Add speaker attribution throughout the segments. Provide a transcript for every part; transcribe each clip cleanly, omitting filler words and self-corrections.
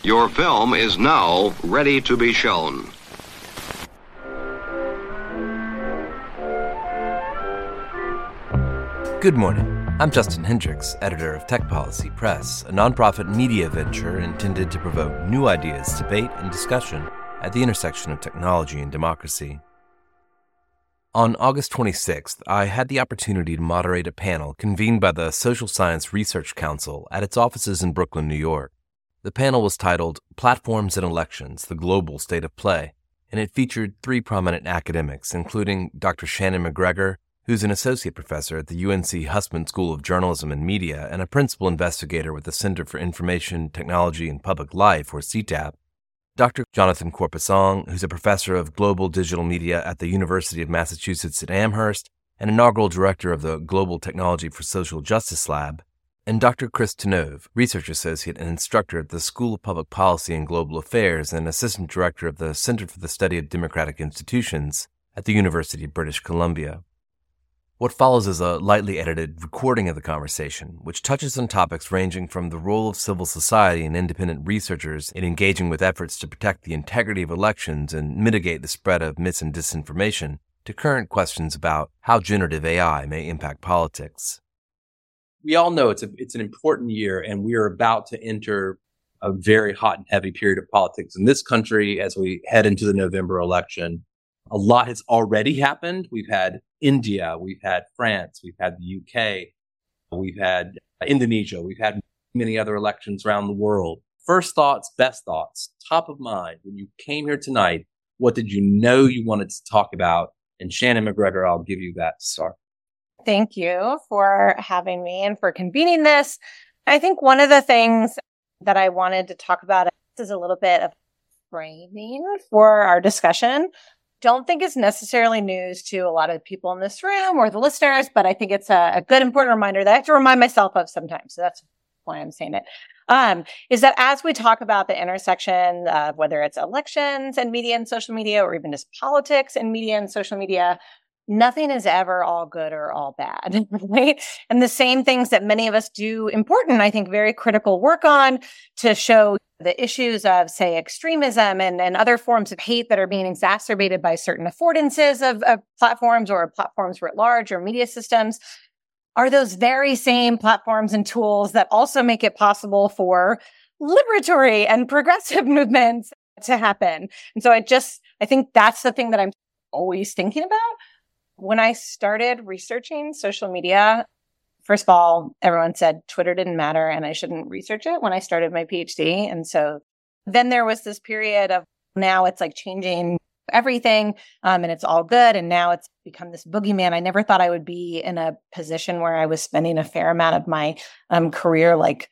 Speaker 1: Your film is now ready to be shown.
Speaker 2: Good morning. I'm Justin Hendricks, editor of Tech Policy Press, a nonprofit media venture intended to provoke new ideas, debate, and discussion at the intersection of technology and democracy. On August 26th, I had the opportunity to moderate a panel convened by the Social Science Research Council at its offices in Brooklyn, New York. The panel was titled Platforms and Elections, the Global State of Play, and it featured three prominent academics, including Dr. Shannon McGregor, who's an associate professor at the UNC Hussman School of Journalism and Media and a principal investigator with the Center for Information, Technology, and Public Life, or CTAP, Dr. Jonathan Korpisong, who's a professor of global digital media at the University of Massachusetts at Amherst and inaugural director of the Global Technology for Social Justice Lab, and Dr. Chris Tenove, research associate and instructor at the School of Public Policy and Global Affairs and assistant director of the Center for the Study of Democratic Institutions at the University of British Columbia. What follows is a lightly edited recording of the conversation, which touches on topics ranging from the role of civil society and independent researchers in engaging with efforts to protect the integrity of elections and mitigate the spread of mis- and disinformation, to current questions about how generative AI may impact politics.
Speaker 3: We all know it's an important year, and we are about to enter a very hot and heavy period of politics in this country as we head into the November election. A lot has already happened. We've had India, we've had France, we've had the UK, we've had Indonesia, we've had many other elections around the world. First thoughts, best thoughts, top of mind. When you came here tonight, what did you know you wanted to talk about? And Shannon McGregor, I'll give you that start.
Speaker 4: Thank you for having me and for convening this. I think one of the things that I wanted to talk about is a little bit of framing for our discussion. Don't think it's necessarily news to a lot of people in this room or the listeners, but I think it's a good, important reminder that I have to remind myself of sometimes. So that's why I'm saying it. Is that as we talk about the intersection of whether it's elections and media and social media, or even just politics and media and social media, nothing is ever all good or all bad, right? And the same things that many of us do important, I think, very critical work on to show the issues of, say, extremism and other forms of hate that are being exacerbated by certain affordances of platforms or platforms writ large or media systems are those very same platforms and tools that also make it possible for liberatory and progressive movements to happen. And so I think that's the thing that I'm always thinking about. When I started researching social media, first of all, everyone said Twitter didn't matter and I shouldn't research it when I started my PhD. And so then there was this period of now it's like changing everything and it's all good. And now it's become this boogeyman. I never thought I would be in a position where I was spending a fair amount of my career like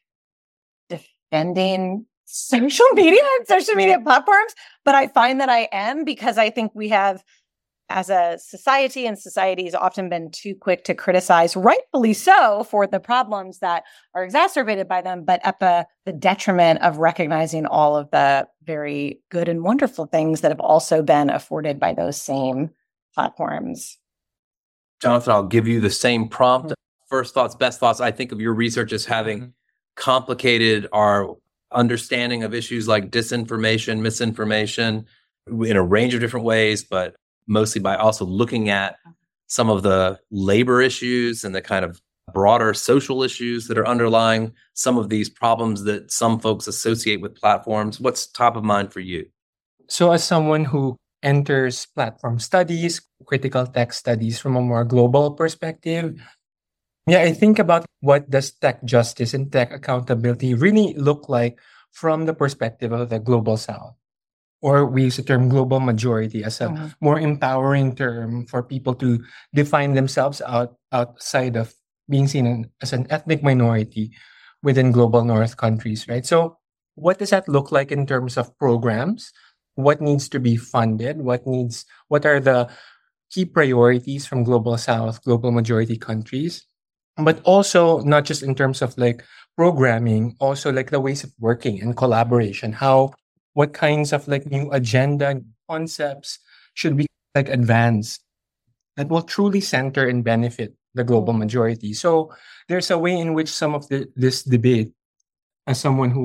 Speaker 4: defending social media and social media platforms. But I find that I am, because I think we have, as a society, and society has often been too quick to criticize, rightfully so, for the problems that are exacerbated by them, but at the detriment of recognizing all of the very good and wonderful things that have also been afforded by those same platforms.
Speaker 3: Jonathan, I'll give you the same prompt. First thoughts, best thoughts. I think of your research as having complicated our understanding of issues like disinformation, misinformation in a range of different ways, but mostly by also looking at some of the labor issues and the kind of broader social issues that are underlying some of these problems that some folks associate with platforms. What's top of mind for you?
Speaker 5: So as someone who enters platform studies, critical tech studies from a more global perspective, I think about what does tech justice and tech accountability really look like from the perspective of the global South. Or we use the term global majority as a more empowering term for people to define themselves outside of being seen as an ethnic minority within global North countries, right? So what does that look like in terms of programs? What needs to be funded? What are the key priorities from global South, global majority countries? But also not just in terms of like programming, also like the ways of working and collaboration, what kinds of like new agenda and concepts should we like advance that will truly center and benefit the global majority. So there's a way in which some of this debate, as someone who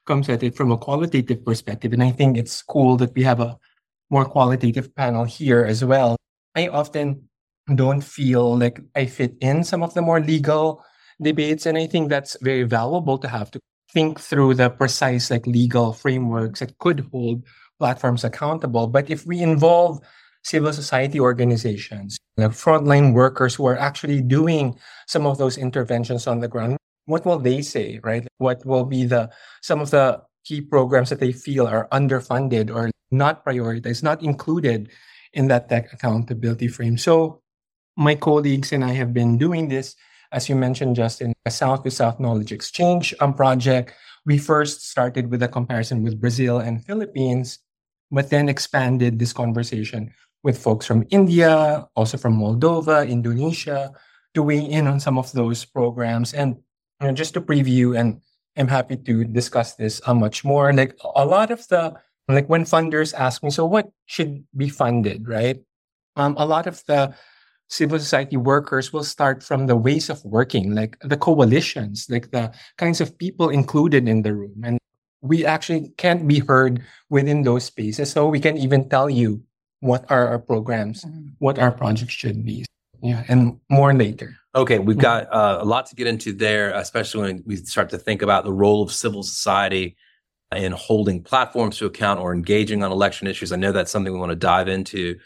Speaker 5: comes at it from a qualitative perspective. And I think it's cool that we have a more qualitative panel here as well. I often don't feel like I fit in some of the more legal debates. And I think that's very valuable to have to think through the precise like legal frameworks that could hold platforms accountable. But if we involve civil society organizations, like frontline workers who are actually doing some of those interventions on the ground, what will they say, right? What will be some of the key programs that they feel are underfunded or not prioritized, not included in that tech accountability frame? So my colleagues and I have been doing this, as you mentioned, Justin, a South-to-South Knowledge Exchange project. We first started with a comparison with Brazil and Philippines, but then expanded this conversation with folks from India, also from Moldova, Indonesia, to weigh in on some of those programs. And just to preview, and I'm happy to discuss this much more, like a lot of like when funders ask me, so what should be funded, right? A lot of the civil society workers will start from the ways of working, like the coalitions, like the kinds of people included in the room. And we actually can't be heard within those spaces. So we can even tell you what are our programs, what our projects should be. Yeah, and more later.
Speaker 3: Okay, we've got a lot to get into there, especially when we start to think about the role of civil society in holding platforms to account or engaging on election issues. I know that's something we want to dive into.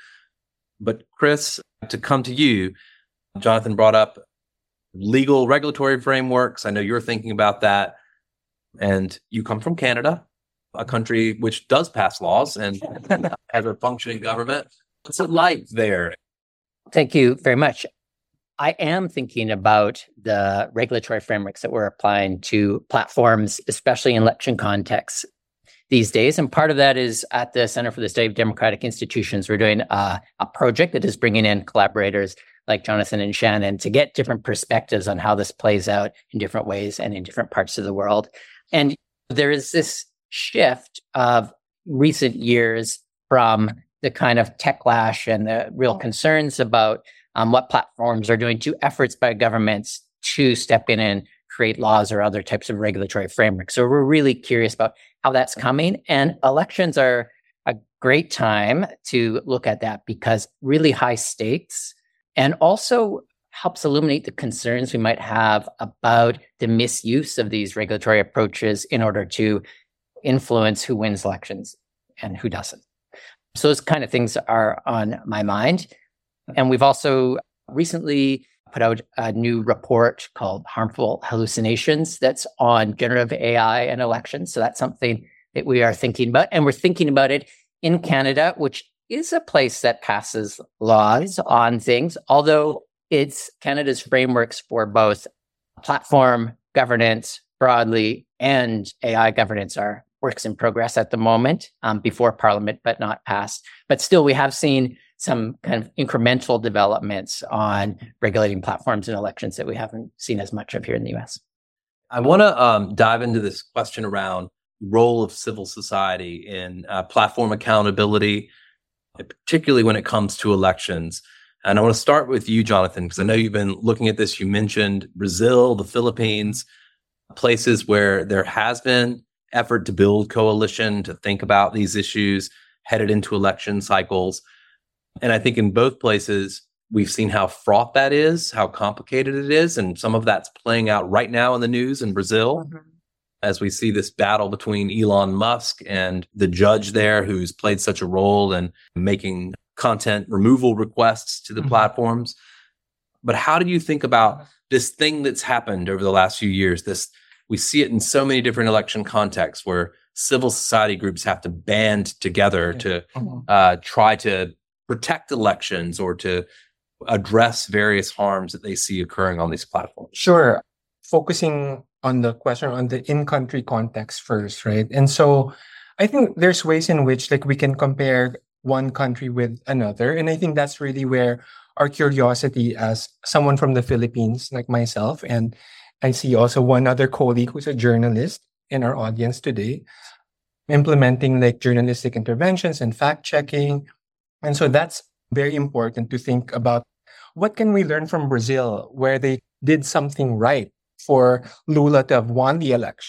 Speaker 3: But Chris, to come to you, Jonathan brought up legal regulatory frameworks. I know you're thinking about that. And you come from Canada, a country which does pass laws and has a functioning government. What's it like there?
Speaker 6: Thank you very much. I am thinking about the regulatory frameworks that we're applying to platforms, especially in election contexts these days. And part of that is at the Center for the Study of Democratic Institutions. We're doing a project that is bringing in collaborators like Jonathan and Shannon to get different perspectives on how this plays out in different ways and in different parts of the world. And there is this shift of recent years from the kind of techlash and the real concerns about what platforms are doing to efforts by governments to step in and create laws or other types of regulatory frameworks. So we're really curious about how that's coming. And elections are a great time to look at that because really high stakes, and also helps illuminate the concerns we might have about the misuse of these regulatory approaches in order to influence who wins elections and who doesn't. So those kind of things are on my mind. And we've also recently put out a new report called Harmful Hallucinations that's on generative AI and elections. So that's something that we are thinking about. And we're thinking about it in Canada, which is a place that passes laws on things, although it's Canada's frameworks for both platform governance broadly and AI governance are works in progress at the moment, before Parliament, but not passed. But still, we have seen some kind of incremental developments on regulating platforms and elections that we haven't seen as much of here in the US.
Speaker 3: I want to dive into this question around the role of civil society in platform accountability, particularly when it comes to elections. And I want to start with you, Jonathan, because I know you've been looking at this. You mentioned Brazil, the Philippines, places where there has been effort to build coalition, to think about these issues headed into election cycles. And I think in both places, we've seen how fraught that is, how complicated it is. And some of that's playing out right now in the news in Brazil, as we see this battle between Elon Musk and the judge there who's played such a role in making content removal requests to the platforms. But how do you think about this thing that's happened over the last few years? We see it in so many different election contexts where civil society groups have to band together to try to protect elections or to address various harms that they see occurring on these platforms.
Speaker 5: Sure. Focusing on the question on the in-country context first, right? And so I think there's ways in which like we can compare one country with another. And I think that's really where our curiosity as someone from the Philippines, like myself, and I see also one other colleague who's a journalist in our audience today, implementing like journalistic interventions and fact-checking. And so that's very important to think about what can we learn from Brazil, where they did something right for Lula to have won the election.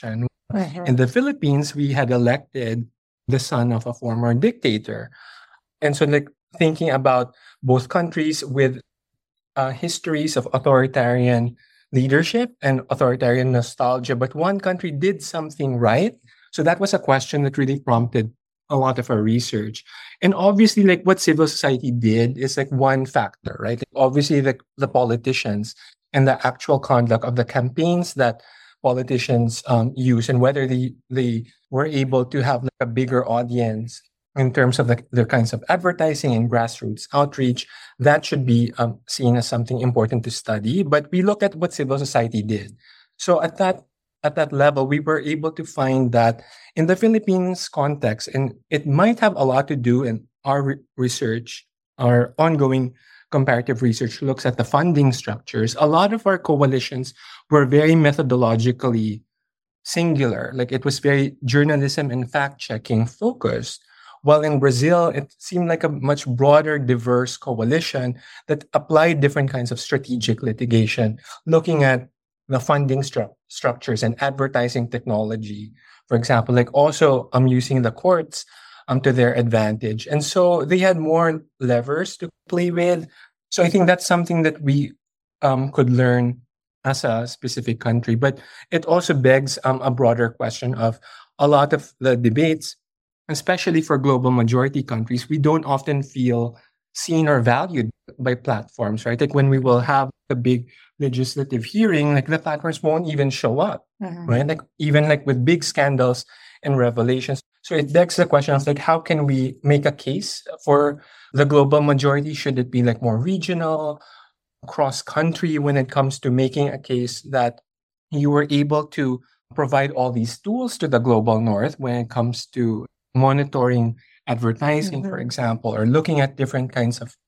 Speaker 5: In the Philippines, we had elected the son of a former dictator. And so, like, thinking about both countries with histories of authoritarian leadership and authoritarian nostalgia, but one country did something right. So that was a question that really prompted a lot of our research. And obviously, like, what civil society did is like one factor, right? Like, obviously, the politicians and the actual conduct of the campaigns that politicians use, and whether they were able to have like a bigger audience in terms of their kinds of advertising and grassroots outreach, that should be seen as something important to study. But we look at what civil society did. So at that level, we were able to find that in the Philippines context, and it might have a lot to do in our research, our ongoing comparative research looks at the funding structures. A lot of our coalitions were very methodologically singular. Like, it was very journalism and fact-checking focused. While in Brazil, it seemed like a much broader, diverse coalition that applied different kinds of strategic litigation, looking at the funding structures and advertising technology, for example, like also using the courts to their advantage. And so they had more levers to play with. So I think that's something that we could learn as a specific country. But it also begs a broader question of a lot of the debates, especially for global majority countries. We don't often feel seen or valued by platforms, right? Like, when we will have a big legislative hearing, like, the platforms won't even show up, right? Like, even like with big scandals and revelations. So it begs the question of like, how can we make a case for the global majority? Should it be like more regional, cross country, when it comes to making a case that you were able to provide all these tools to the global north when it comes to monitoring advertising, for example, or looking at different kinds of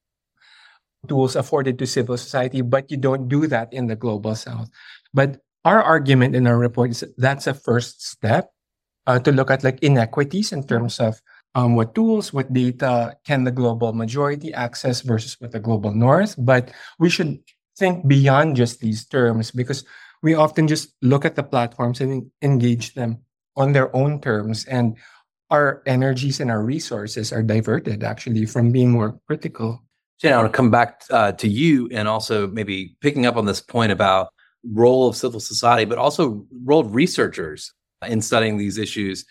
Speaker 5: tools afforded to civil society, but you don't do that in the global south. But our argument in our report is that's a first step to look at like inequities in terms of what tools, what data can the global majority access versus what the global north. But we should think beyond just these terms, because we often just look at the platforms and engage them on their own terms, and our energies and our resources are diverted actually from being more critical.
Speaker 3: Jen, I want to come back to you, and also maybe picking up on this point about role of civil society, but also role of researchers in studying these issues.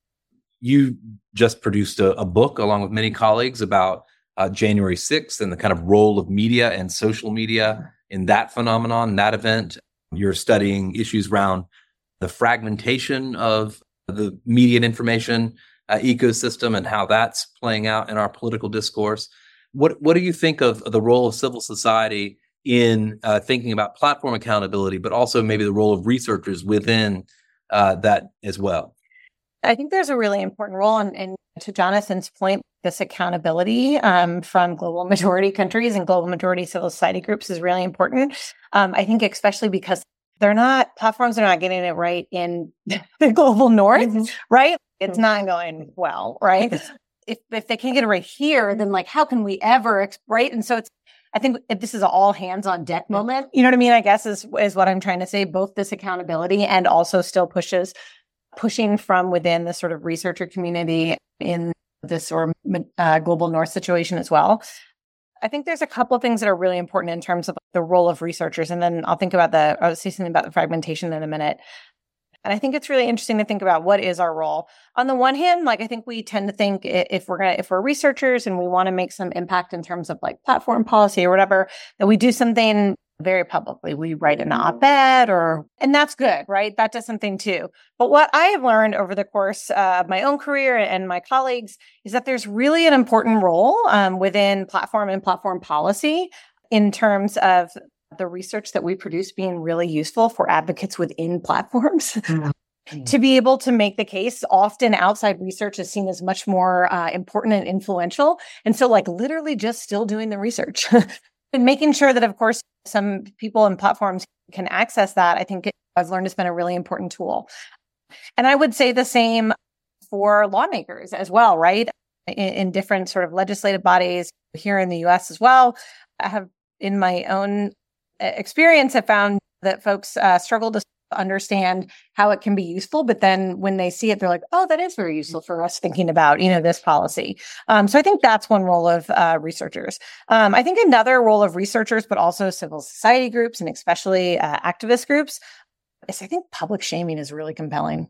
Speaker 3: You just produced a book along with many colleagues about January 6th and the kind of role of media and social media in that phenomenon, that event. You're studying issues around the fragmentation of the media and information ecosystem and how that's playing out in our political discourse. What do you think of the role of civil society in thinking about platform accountability, but also maybe the role of researchers within that as well?
Speaker 4: I think there's a really important role, and to Jonathan's point, this accountability from global majority countries and global majority civil society groups is really important. I think especially because platforms are not getting it right in the global north, right? It's not going well, right? If they can't get it right here, then like, how can we ever, right? And so I think this is an all hands on deck moment. You know what I mean? I guess is what I'm trying to say. Both this accountability and also still pushing from within the sort of researcher community in this sort of global north situation as well. I think there's a couple of things that are really important in terms of the role of researchers. And then I'll say something about the fragmentation in a minute. And I think it's really interesting to think about what is our role. On the one hand, like, I think we tend to think if we're researchers and we want to make some impact in terms of like platform policy or whatever, that we do something very publicly. We write an op-ed and that's good, right? That does something too. But what I have learned over the course of my own career and my colleagues is that there's really an important role within platform and platform policy in terms of the research that we produce being really useful for advocates within platforms. To be able to make the case. Often outside research is seen as much more important and influential. And so like literally just still doing the research and making sure that, of course, some people and platforms can access that. I think I've learned it's been a really important tool. And I would say the same for lawmakers as well, right? In different sort of legislative bodies here in the US as well. I have, in my own experience, have found that folks struggle to understand how it can be useful. But then when they see it, they're like, oh, that is very useful for us thinking about, this policy. So I think that's one role of researchers. I think another role of researchers, but also civil society groups and especially activist groups, is I think public shaming is really compelling.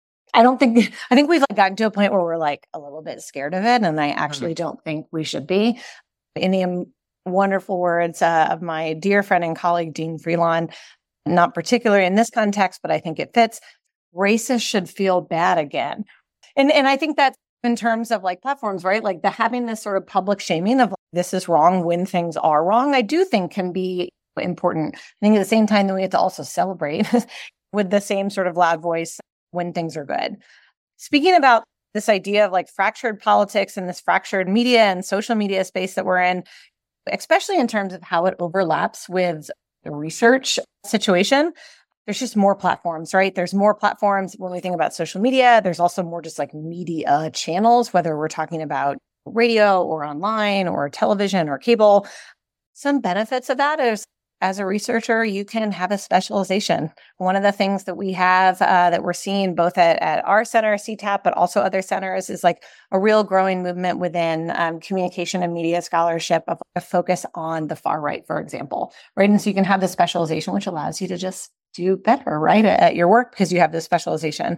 Speaker 4: I think we've gotten to a point where we're a little bit scared of it. And I actually don't think we should be. In the wonderful words of my dear friend and colleague, Dean Freelon, not particularly in this context, but I think it fits, racists should feel bad again. And I think that's in terms of platforms, right? The having this sort of public shaming of this is wrong when things are wrong, I do think can be important. I think at the same time that we have to also celebrate with the same sort of loud voice when things are good. Speaking about this idea of fractured politics and this fractured media and social media space that we're in, especially in terms of how it overlaps with the research situation, there's just more platforms, right? There's more platforms when we think about social media. There's also more just media channels, whether we're talking about radio or online or television or cable. Some benefits of that is, as a researcher, you can have a specialization. One of the things that we have that we're seeing both at our center, CTAP, but also other centers is a real growing movement within communication and media scholarship of a focus on the far right, for example, right? And so you can have this specialization, which allows you to just do better, right, at your work because you have this specialization.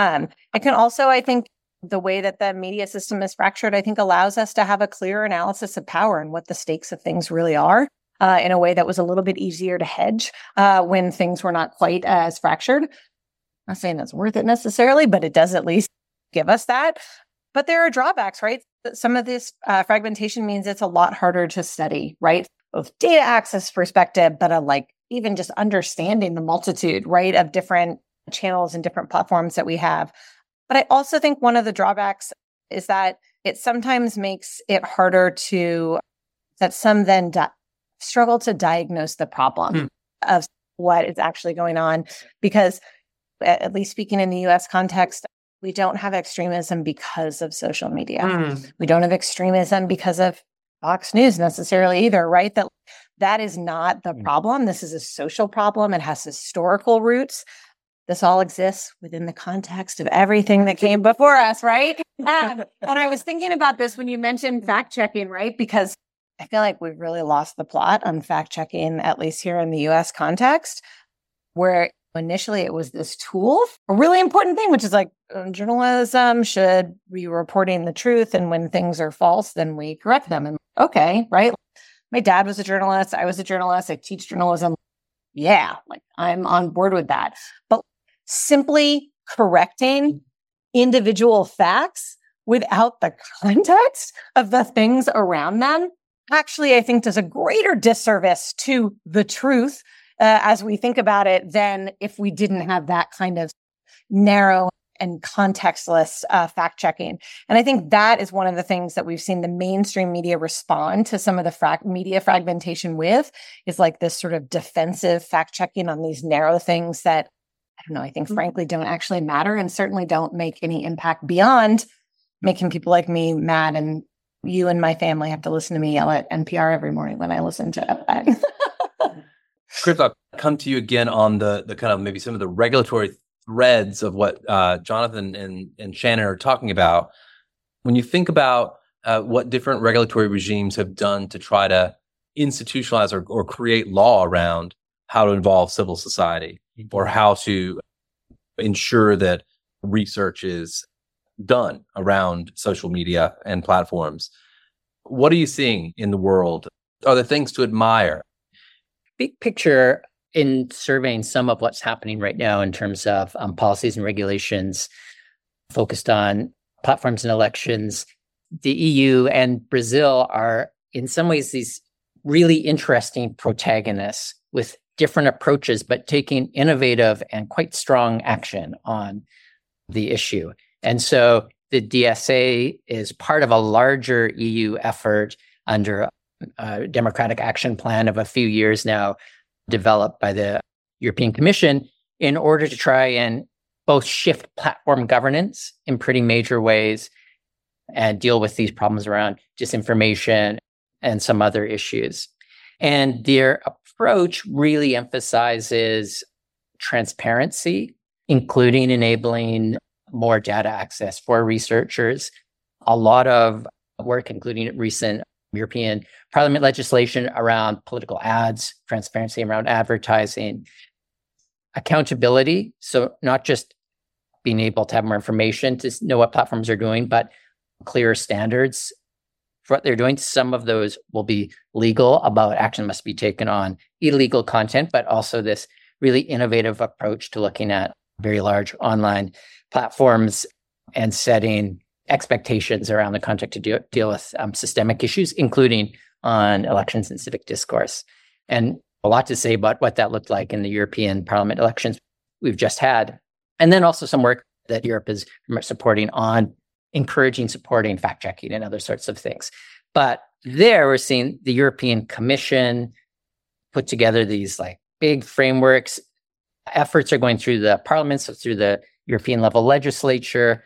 Speaker 4: It can also, I think, the way that the media system is fractured, I think allows us to have a clear analysis of power and what the stakes of things really are. In a way that was a little bit easier to hedge when things were not quite as fractured. I'm not saying that's worth it necessarily, but it does at least give us that. But there are drawbacks, right? Some of this fragmentation means it's a lot harder to study, right? Both data access perspective, but even just understanding the multitude, right, of different channels and different platforms that we have. But I also think one of the drawbacks is that it sometimes makes it harder that some then struggle to diagnose the problem of what is actually going on, because at least speaking in the US context, we don't have extremism because of social media. We don't have extremism because of Fox News necessarily either, right? That is not the problem. This is a social problem. It has historical roots. This all exists within the context of everything that came before us, right? And I was thinking about this when you mentioned fact checking, right? Because I feel like we've really lost the plot on fact checking, at least here in the US context, where initially it was this tool, a really important thing, which is journalism should be reporting the truth. And when things are false, then we correct them. And okay, right? My dad was a journalist. I was a journalist. I teach journalism. Yeah, I'm on board with that. But simply correcting individual facts without the context of the things around them actually, I think, does a greater disservice to the truth as we think about it than if we didn't have that kind of narrow and contextless fact checking. And I think that is one of the things that we've seen the mainstream media respond to some of the media fragmentation with, is this sort of defensive fact checking on these narrow things that, I don't know, I think frankly don't actually matter and certainly don't make any impact beyond making people like me mad, and you and my family have to listen to me yell at NPR every morning when I listen to it.
Speaker 3: Chris, I'll come to you again on the kind of maybe some of the regulatory threads of what Jonathan and Shannon are talking about. When you think about what different regulatory regimes have done to try to institutionalize or create law around how to involve civil society or how to ensure that research is done around social media and platforms. What are you seeing in the world? Are there things to admire?
Speaker 6: Big picture, in surveying some of what's happening right now in terms of policies and regulations focused on platforms and elections, the EU and Brazil are in some ways these really interesting protagonists with different approaches, but taking innovative and quite strong action on the issue. And so the DSA is part of a larger EU effort under a democratic action plan of a few years now, developed by the European Commission in order to try and both shift platform governance in pretty major ways and deal with these problems around disinformation and some other issues. And their approach really emphasizes transparency, including enabling more data access for researchers. A lot of work, including recent European Parliament legislation around political ads, transparency around advertising, accountability. So not just being able to have more information to know what platforms are doing, but clearer standards for what they're doing. Some of those will be legal about action must be taken on illegal content, but also this really innovative approach to looking at very large online platforms and setting expectations around the content to deal with systemic issues, including on elections and civic discourse. And a lot to say about what that looked like in the European Parliament elections we've just had. And then also some work that Europe is supporting on encouraging, supporting fact-checking and other sorts of things. But there we're seeing the European Commission put together these like big frameworks. Efforts are going through the parliament, so through the European level legislature.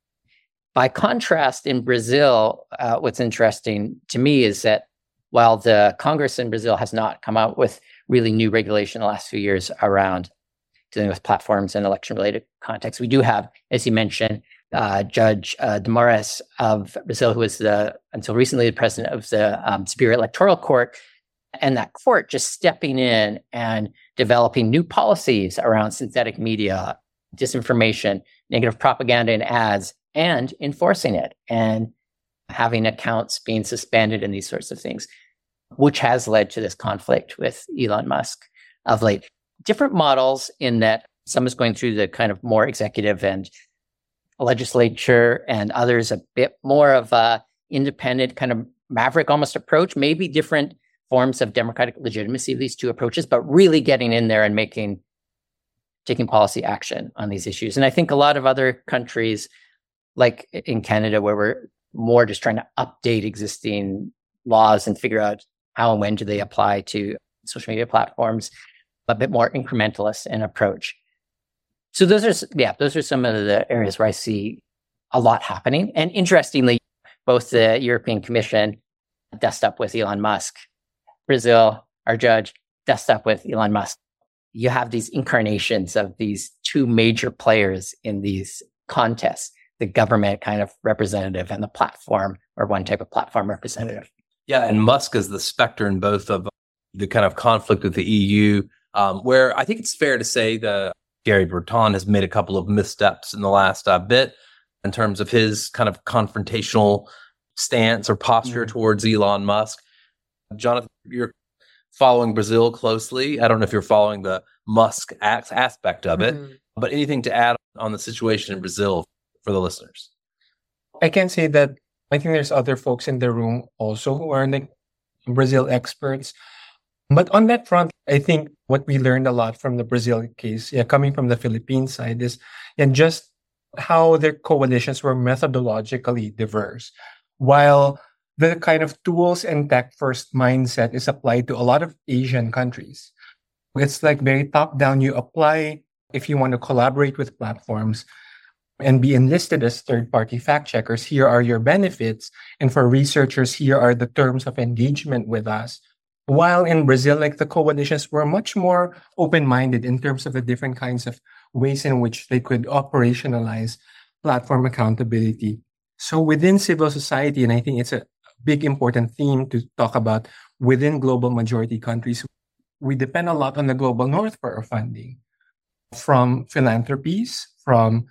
Speaker 6: By contrast, in Brazil, what's interesting to me is that while the Congress in Brazil has not come out with really new regulation in the last few years around dealing with platforms and election-related contexts, we do have, as you mentioned, Judge de Moraes of Brazil, who was until recently the president of the Superior Electoral Court, and that court just stepping in and developing new policies around synthetic media, disinformation, negative propaganda and ads, and enforcing it and having accounts being suspended and these sorts of things, which has led to this conflict with Elon Musk of late. Different models in that some is going through the kind of more executive and legislature, and others a bit more of a independent kind of maverick almost approach, maybe different forms of democratic legitimacy of these two approaches, but really getting in there and taking policy action on these issues. And I think a lot of other countries, like in Canada, where we're more just trying to update existing laws and figure out how and when do they apply to social media platforms, a bit more incrementalist in approach. So those are some of the areas where I see a lot happening. And interestingly, both the European Commission dust up with Elon Musk, Brazil, our judge, dust up with Elon Musk. You have these incarnations of these two major players in these contests, the government kind of representative and the platform or one type of platform representative.
Speaker 3: Yeah, and Musk is the specter in both of the kind of conflict with the EU, where I think it's fair to say that Gary Berton has made a couple of missteps in the last bit in terms of his kind of confrontational stance or posture towards Elon Musk. Jonathan, you're following Brazil closely. I don't know if you're following the Musk aspect of it, but anything to add on the situation in Brazil for the listeners?
Speaker 5: I can say that I think there's other folks in the room also who are like Brazil experts. But on that front, I think what we learned a lot from the Brazil case, coming from the Philippine side, is just how their coalitions were methodologically diverse. While the kind of tools and tech-first mindset is applied to a lot of Asian countries. It's like very top-down. You apply if you want to collaborate with platforms and be enlisted as third-party fact-checkers. Here are your benefits. And for researchers, here are the terms of engagement with us. While in Brazil, like the coalitions were much more open-minded in terms of the different kinds of ways in which they could operationalize platform accountability. So within civil society, and I think it's a big important theme to talk about within global majority countries, we depend a lot on the global north for our funding, from philanthropies, from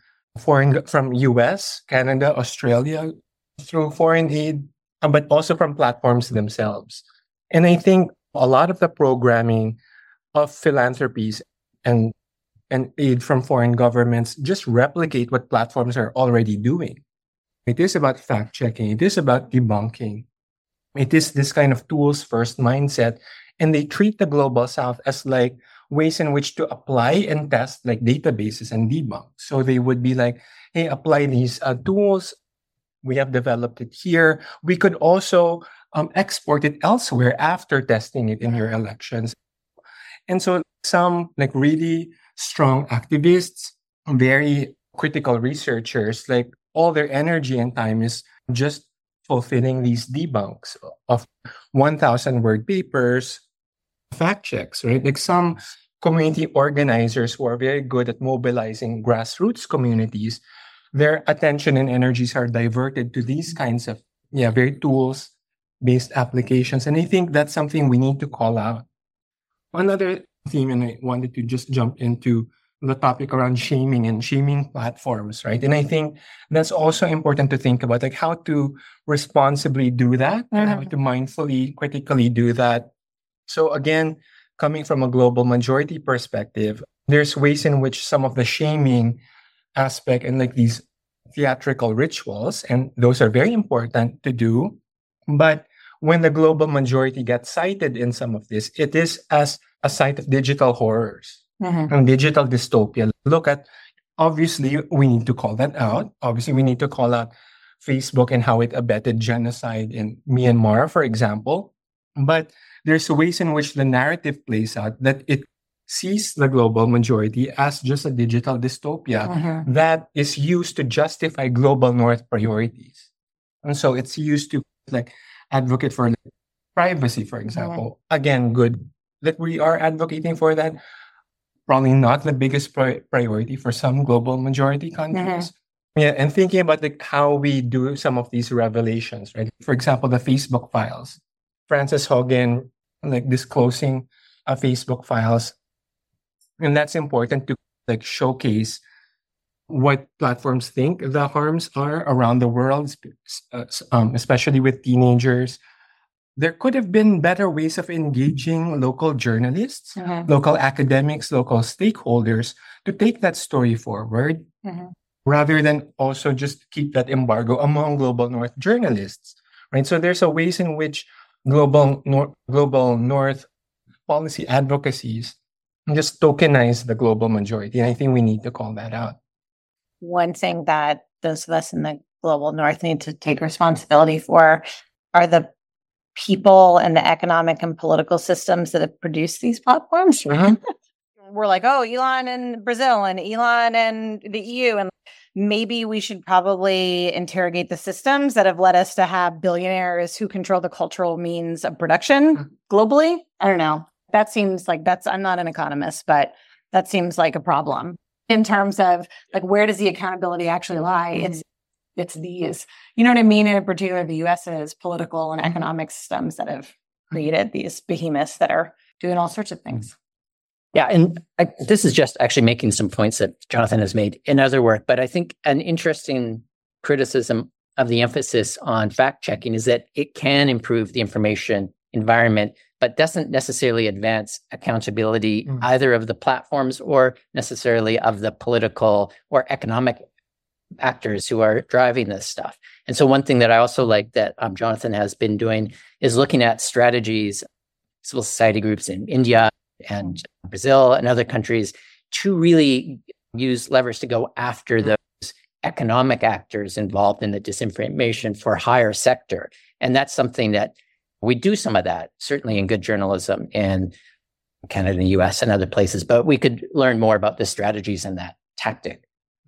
Speaker 5: US, Canada, Australia, through foreign aid, but also from platforms themselves. And I think a lot of the programming of philanthropies and aid from foreign governments just replicate what platforms are already doing. It is about fact-checking. It is about debunking. It is this kind of tools-first mindset. And they treat the Global South as like ways in which to apply and test like databases and debunk. So they would be like, hey, apply these tools. We have developed it here. We could also export it elsewhere after testing it in your elections. And so some like really strong activists, very critical researchers, like all their energy and time is just fulfilling these debunks of 1,000 word papers, fact checks, right? Like some community organizers who are very good at mobilizing grassroots communities, their attention and energies are diverted to these kinds of very tools-based applications. And I think that's something we need to call out. Another theme, and I wanted to just jump into the topic around shaming and shaming platforms, right? And I think that's also important to think about, like how to responsibly do that, and how to mindfully, critically do that. So again, coming from a global majority perspective, there's ways in which some of the shaming aspect and like these theatrical rituals, and those are very important to do. But when the global majority gets cited in some of this, it is as a site of digital horrors and digital dystopia. Look at, obviously, we need to call that out. Obviously, we need to call out Facebook and how it abetted genocide in Myanmar, for example. But there's ways in which the narrative plays out that it sees the global majority as just a digital dystopia that is used to justify global north priorities. And so it's used to like advocate for privacy, for example. Again, good that we are advocating for that. Probably not the biggest priority for some global majority countries. Yeah, and thinking about like how we do some of these revelations, right? For example, the Facebook files. Frances Haugen like disclosing Facebook files. And that's important to like showcase what platforms think the harms are around the world, especially with teenagers. There could have been better ways of engaging local journalists, local academics, local stakeholders to take that story forward, rather than also just keep that embargo among global north journalists, right? So there's a ways in which global north policy advocacies just tokenize the global majority. And I think we need to call that out.
Speaker 4: One thing that those of us in the global north need to take responsibility for are the people and the economic and political systems that have produced these platforms. We're like, oh, Elon and Brazil and Elon and the EU. And maybe we should probably interrogate the systems that have led us to have billionaires who control the cultural means of production globally. I don't know. That seems like I'm not an economist, but that seems like a problem in terms of like, where does the accountability actually lie? It's these, you know what I mean? In particular, the US's political and economic systems that have created these behemoths that are doing all sorts of things.
Speaker 6: Yeah, and this is just actually making some points that Jonathan has made in other work, but I think an interesting criticism of the emphasis on fact-checking is that it can improve the information environment, but doesn't necessarily advance accountability either of the platforms or necessarily of the political or economic actors who are driving this stuff. And so one thing that I also like that Jonathan has been doing is looking at strategies, civil society groups in India and Brazil and other countries to really use levers to go after those economic actors involved in the disinformation for hire sector. And that's something that we do some of that, certainly in good journalism in Canada and the US and other places, but we could learn more about the strategies and that tactic.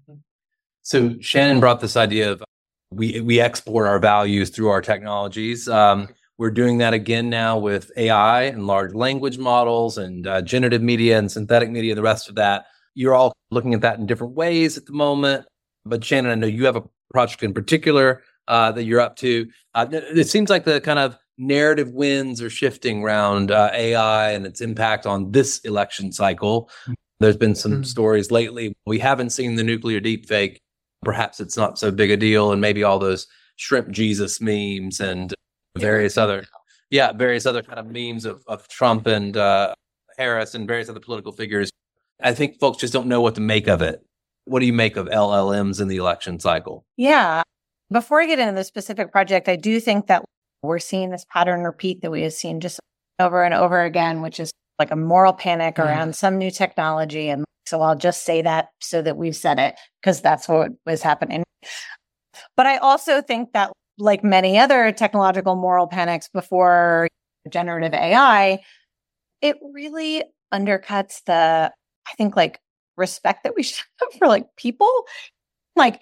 Speaker 3: So Shannon brought this idea of we export our values through our technologies. We're doing that again now with AI and large language models and generative media and synthetic media, the rest of that. You're all looking at that in different ways at the moment. But Shannon, I know you have a project in particular that you're up to. It seems like the kind of narrative winds are shifting around AI and its impact on this election cycle. There's been some stories lately. We haven't seen the nuclear deepfake. Perhaps it's not so big a deal, and maybe all those shrimp Jesus memes and various other kind of memes of Trump and Harris and various other political figures. I think folks just don't know what to make of it. What do you make of LLMs in the election cycle?
Speaker 4: Yeah. Before I get into the specific project, I do think that we're seeing this pattern repeat that we have seen just over and over again, which is like a moral panic around some new technology. And so I'll just say that so that we've said it, because that's what was happening. But I also think that, like many other technological moral panics before generative AI, it really undercuts the, I think, like respect that we should have for like people. Like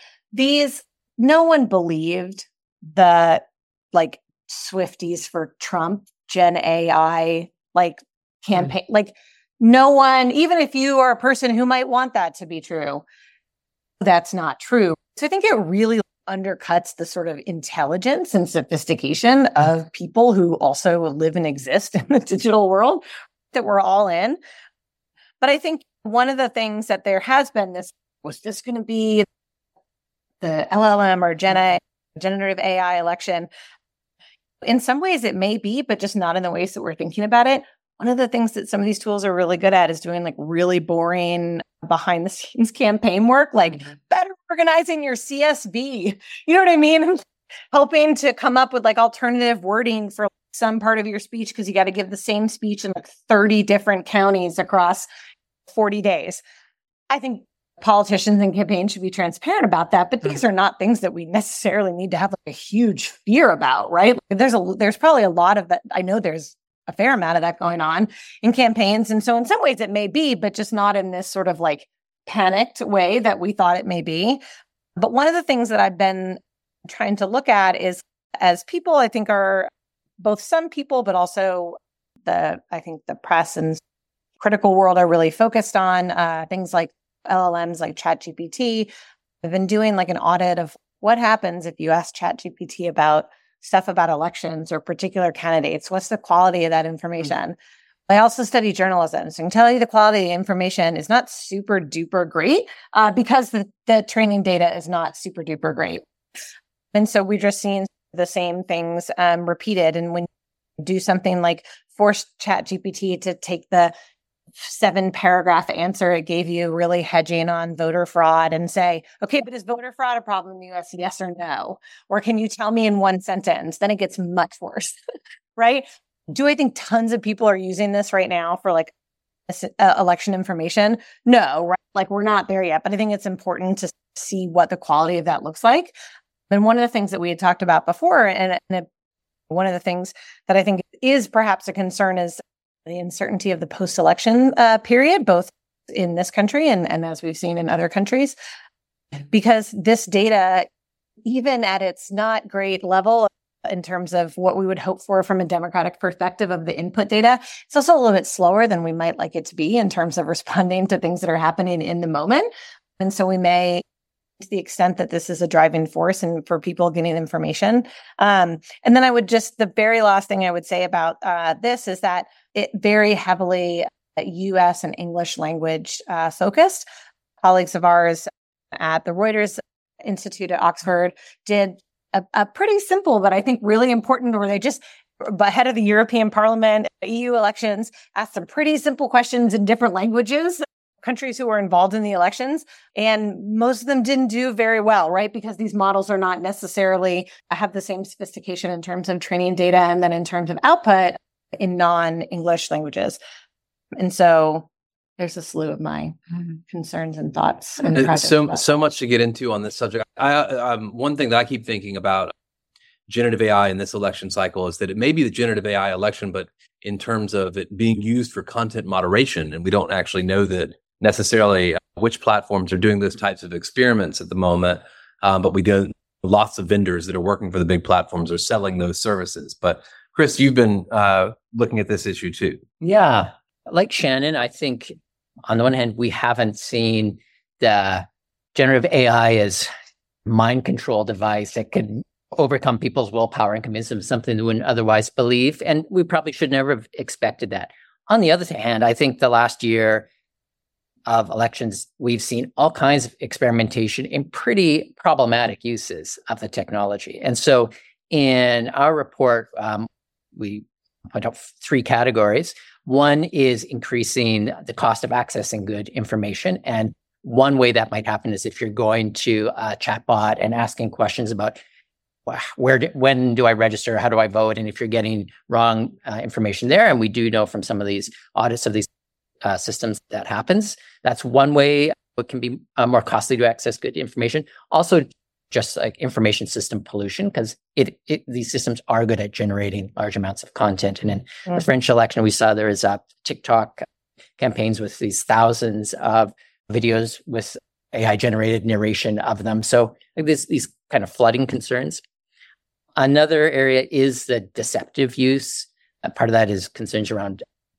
Speaker 4: no one believed the like Swifties for Trump Gen AI like campaign. Like no one, even if you are a person who might want that to be true, that's not true. So I think it really undercuts the sort of intelligence and sophistication of people who also live and exist in the digital world that we're all in. But I think one of the things that there has been was this going to be the LLM or generative AI election? In some ways it may be, but just not in the ways that we're thinking about it. One of the things that some of these tools are really good at is doing like really boring behind the scenes campaign work, like better organizing your CSV. You know what I mean? Helping to come up with like alternative wording for some part of your speech because you got to give the same speech in like 30 different counties across 40 days. I think politicians and campaigns should be transparent about that, but these are not things that we necessarily need to have like a huge fear about, right? There's probably a lot of that. I know there's a fair amount of that going on in campaigns. And so in some ways it may be, but just not in this sort of like panicked way that we thought it may be. But one of the things that I've been trying to look at is, as people, I think are both some people, but also I think the press and critical world are really focused on things like LLMs like ChatGPT. I've been doing like an audit of what happens if you ask ChatGPT about stuff about elections or particular candidates. What's the quality of that information? I also study journalism. So I can tell you the quality of the information is not super duper great because the training data is not super duper great. And so we're just seeing the same things repeated. And when you do something like force ChatGPT to take the 7-paragraph answer it gave you, really hedging on voter fraud, and say, okay, but is voter fraud a problem in the US? Yes or no? Or can you tell me in one sentence? Then it gets much worse, right? Do I think tons of people are using this right now for like election information? No, right? Like we're not there yet, but I think it's important to see what the quality of that looks like. And one of the things that we had talked about before, and one of the things that I think is perhaps a concern is the uncertainty of the post-election period, both in this country and as we've seen in other countries, because this data, even at its not great level in terms of what we would hope for from a democratic perspective of the input data, it's also a little bit slower than we might like it to be in terms of responding to things that are happening in the moment. And so we may, to the extent that this is a driving force and for people getting information. And then I would just, the very last thing I would say about this is that it very heavily US and English language focused. Colleagues of ours at the Reuters Institute at Oxford did a pretty simple, but I think really important, where they just, ahead of the European Parliament, EU elections, asked some pretty simple questions in different languages, countries who were involved in the elections. And most of them didn't do very well, right? Because these models are not necessarily have the same sophistication in terms of training data and then in terms of output in non-English languages. And so there's a slew of my concerns and thoughts. And
Speaker 3: so much to get into on this subject. One thing that I keep thinking about generative AI in this election cycle is that it may be the generative AI election, but in terms of it being used for content moderation, and we don't actually know that necessarily which platforms are doing those types of experiments at the moment, but we do lots of vendors that are working for the big platforms are selling those services. But Chris, you've been looking at this issue too.
Speaker 6: Yeah. Like Shannon, I think on the one hand, we haven't seen the generative AI as mind control device that could overcome people's willpower and convince them of something they wouldn't otherwise believe. And we probably should never have expected that. On the other hand, I think the last year of elections, we've seen all kinds of experimentation in pretty problematic uses of the technology. And so in our report, we point out 3 categories. One is increasing the cost of accessing good information. And one way that might happen is if you're going to a chatbot and asking questions about when do I register? How do I vote? And if you're getting wrong information there, and we do know from some of these audits of these systems that happens, that's one way it can be more costly to access good information. Also, just like information system pollution, because these systems are good at generating large amounts of content. And in the French election, we saw there is TikTok campaigns with these thousands of videos with AI generated narration of them. So like these kind of flooding concerns. Another area is the deceptive use. Part of that is concerns around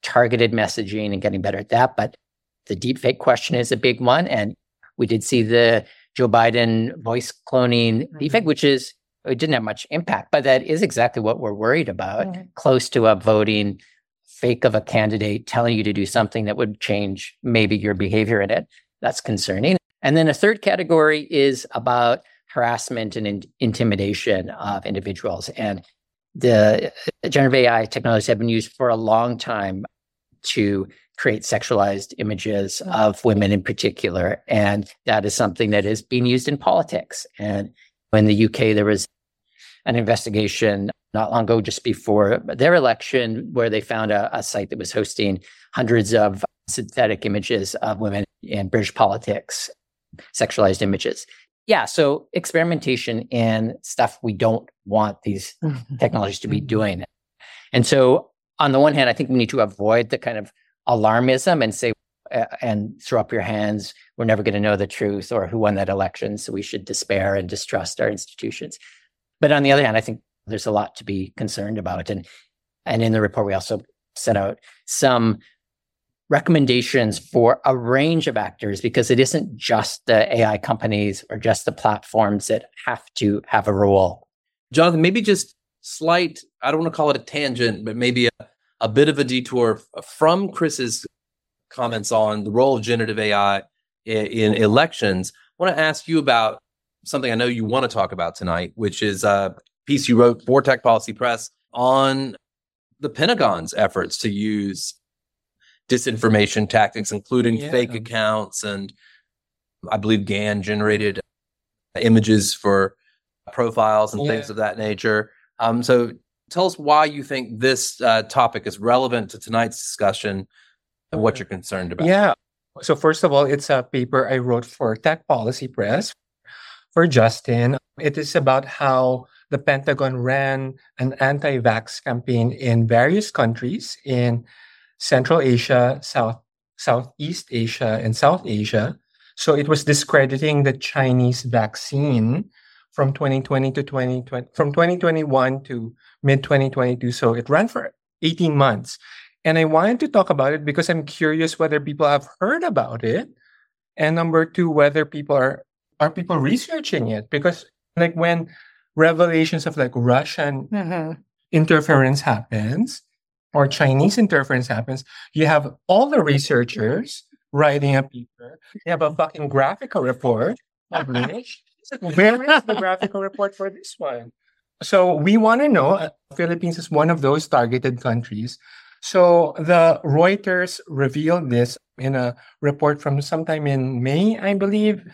Speaker 6: targeted messaging and getting better at that. But the deepfake question is a big one. And we did see the Joe Biden voice cloning deepfake, which it didn't have much impact, but that is exactly what we're worried about. Close to a voting fake of a candidate telling you to do something that would change maybe your behavior in it. That's concerning. And then a third category is about harassment and intimidation of individuals. And the generative AI technologies have been used for a long time to create sexualized images of women in particular. And that is something that is being used in politics. And in the UK, there was an investigation not long ago, just before their election, where they found a site that was hosting hundreds of synthetic images of women in British politics, sexualized images. Yeah, so experimentation in stuff we don't want these technologies to be doing. And so on the one hand, I think we need to avoid the kind of alarmism and say, and throw up your hands, we're never going to know the truth or who won that election, so we should despair and distrust our institutions. But on the other hand, I think there's a lot to be concerned about. And in the report, we also set out some recommendations for a range of actors, because it isn't just the AI companies or just the platforms that have to have a role.
Speaker 3: Jonathan, maybe just slight, I don't want to call it a tangent, but maybe a bit of a detour from Chris's comments on the role of generative AI in elections. I want to ask you about something I know you want to talk about tonight, which is a piece you wrote for Tech Policy Press on the Pentagon's efforts to use disinformation tactics, including fake accounts, and I believe GAN generated images for profiles and things of that nature. So tell us why you think this topic is relevant to tonight's discussion and what you're concerned about.
Speaker 5: Yeah. So first of all, it's a paper I wrote for Tech Policy Press for Justin. It is about how the Pentagon ran an anti-vax campaign in various countries in Central Asia, Southeast Asia, and South Asia. So it was discrediting the Chinese vaccine from 2020 to 2020, from 2021 to mid-2022. So it ran for 18 months. And I wanted to talk about it because I'm curious whether people have heard about it. And number two, whether people are people researching it? Because like when revelations of like Russian interference happens, or Chinese interference happens, you have all the researchers writing a paper. You have a fucking graphical report published. Where is the graphical report for this one? So we want to know, Philippines is one of those targeted countries. So the Reuters revealed this in a report from sometime in May, I believe.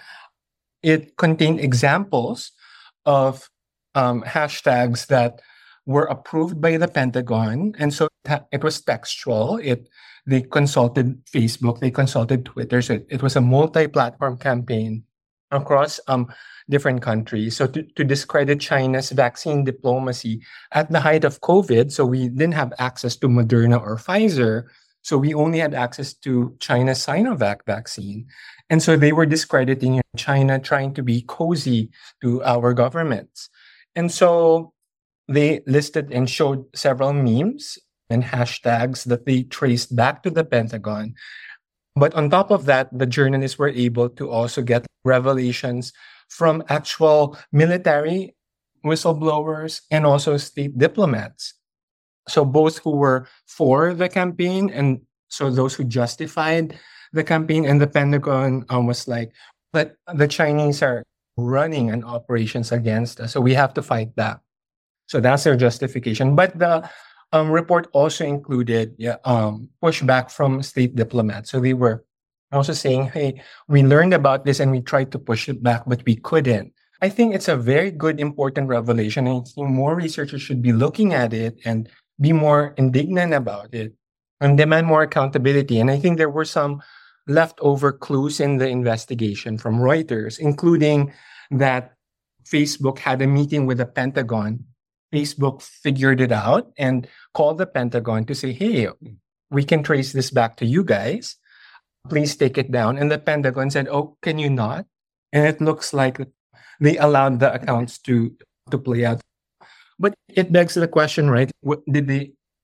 Speaker 5: It contained examples of hashtags that were approved by the Pentagon. And so it was textual. They consulted Facebook, they consulted Twitter. So it was a multi-platform campaign across different countries. So to discredit China's vaccine diplomacy at the height of COVID. So we didn't have access to Moderna or Pfizer. So we only had access to China's Sinovac vaccine. And so they were discrediting China, trying to be cozy to our governments. And so they listed and showed several memes and hashtags that they traced back to the Pentagon. But on top of that, the journalists were able to also get revelations from actual military whistleblowers and also state diplomats. So both who were for the campaign and so those who justified the campaign, and the Pentagon was like, but the Chinese are running an operations against us, so we have to fight that. So that's their justification. But the report also included pushback from state diplomats. So they were also saying, hey, we learned about this and we tried to push it back, but we couldn't. I think it's a very good, important revelation. And I think more researchers should be looking at it and be more indignant about it and demand more accountability. And I think there were some leftover clues in the investigation from Reuters, including that Facebook had a meeting with the Pentagon. Facebook figured it out and called the Pentagon to say, hey, we can trace this back to you guys. Please take it down. And the Pentagon said, oh, can you not? And it looks like they allowed the accounts to play out. But it begs the question, right? Did they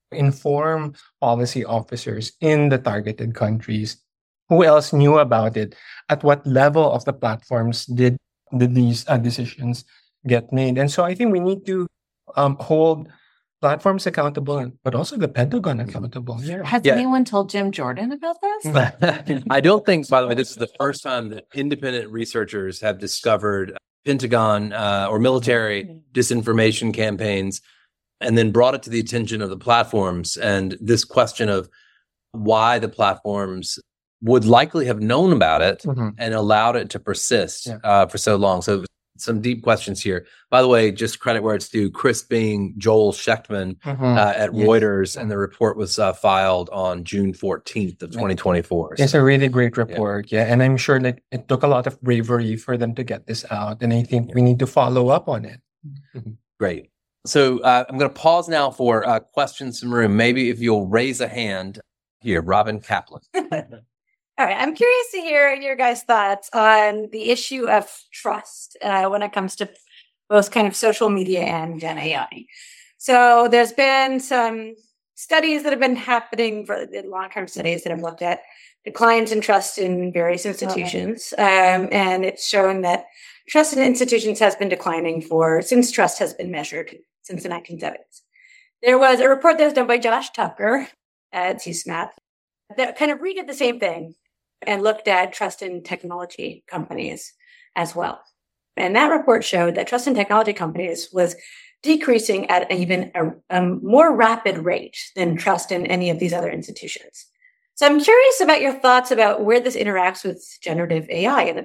Speaker 5: inform policy officers in the targeted countries. Who else knew about it? At what level of the platforms did these decisions get made? And so I think we need to hold platforms accountable, but also the Pentagon accountable.
Speaker 4: Has anyone told Jim Jordan about this?
Speaker 3: I don't think, by the way, this is the first time that independent researchers have discovered Pentagon or military disinformation campaigns and then brought it to the attention of the platforms. And this question of why the platforms would likely have known about it and allowed it to persist for so long. So some deep questions here. By the way, just credit where it's due, Chris being Joel Shechtman at Reuters, and the report was filed on June 14th of 2024.
Speaker 5: It's a really great report, and I'm sure that it took a lot of bravery for them to get this out, and I think we need to follow up on it.
Speaker 3: Great. So I'm going to pause now for questions from the room. Maybe if you'll raise a hand here, Robin Kaplan.
Speaker 7: All right. I'm curious to hear your guys' thoughts on the issue of trust when it comes to both kind of social media and Gen AI. So there's been some studies that have been happening, for long-term studies that have looked at declines in trust in various institutions. And it's shown that trust in institutions has been declining since trust has been measured since the 1970s. There was a report that was done by Josh Tucker at CSMAP that kind of redid the same thing and looked at trust in technology companies as well. And that report showed that trust in technology companies was decreasing at even a more rapid rate than trust in any of these other institutions. So I'm curious about your thoughts about where this interacts with generative AI and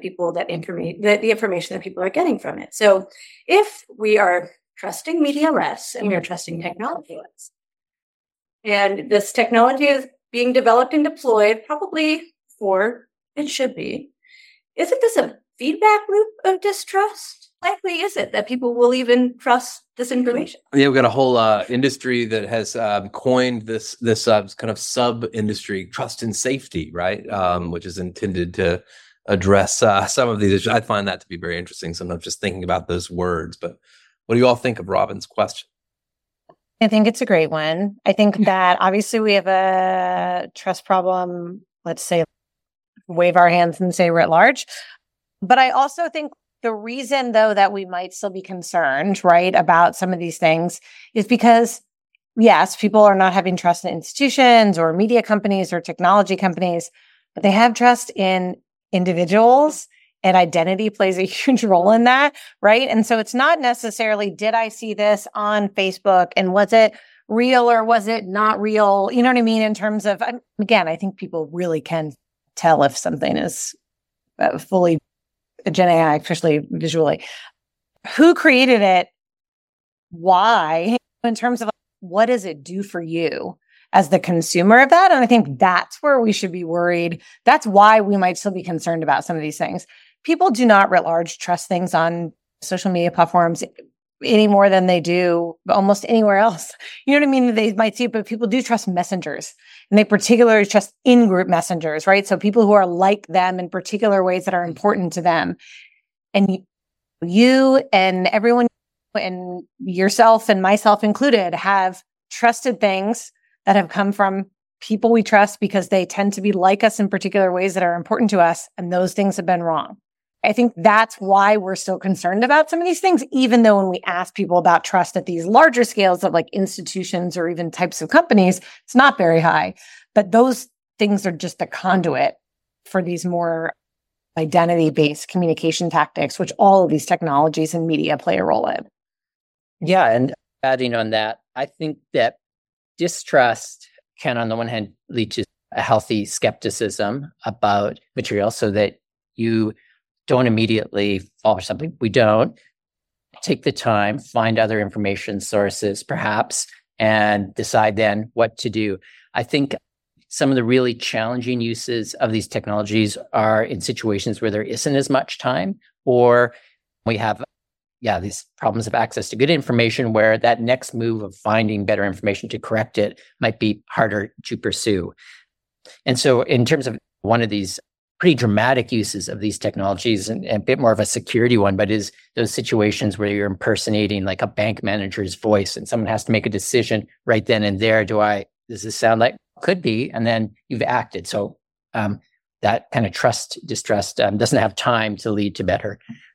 Speaker 7: the information that people are getting from it. So if we are trusting media less and we are trusting technology less, and this technology is being developed and deployed probably for it should be, isn't this a feedback loop of distrust? Likely is it that people will even trust this information?
Speaker 3: Yeah, we've got a whole industry that has coined this kind of sub-industry, trust and safety, right? Which is intended to address some of these issues. I find that to be very interesting. Sometimes just thinking about those words. But what do you all think of Robin's question?
Speaker 4: I think it's a great one. I think that obviously we have a trust problem, let's say, wave our hands and say we're at large. But I also think the reason, though, that we might still be concerned, right, about some of these things is because, yes, people are not having trust in institutions or media companies or technology companies, but they have trust in individuals, and identity plays a huge role in that, right? And so it's not necessarily, did I see this on Facebook and was it real or was it not real? You know what I mean? In terms of, again, I think people really can tell if something is fully Gen AI, especially visually. Who created it? Why? In terms of what does it do for you as the consumer of that? And I think that's where we should be worried. That's why we might still be concerned about some of these things. People do not writ large trust things on social media platforms any more than they do almost anywhere else. You know what I mean? They might see it, but people do trust messengers, and they particularly trust in-group messengers, right? So people who are like them in particular ways that are important to them. And you and everyone, and yourself and myself included, have trusted things that have come from people we trust because they tend to be like us in particular ways that are important to us. And those things have been wrong. I think that's why we're still concerned about some of these things, even though when we ask people about trust at these larger scales of like institutions or even types of companies, it's not very high. But those things are just the conduit for these more identity-based communication tactics, which all of these technologies and media play a role in.
Speaker 6: Yeah, and adding on that, I think that distrust can, on the one hand, lead to a healthy skepticism about material so that you don't immediately fall for something. We don't. Take the time, find other information sources, perhaps, and decide then what to do. I think some of the really challenging uses of these technologies are in situations where there isn't as much time, or we have these problems of access to good information where that next move of finding better information to correct it might be harder to pursue. And so in terms of one of these pretty dramatic uses of these technologies and a bit more of a security one, but is those situations where you're impersonating like a bank manager's voice and someone has to make a decision right then and there. Does this sound like? Could be. And then you've acted. So that kind of distrust doesn't have time to lead to better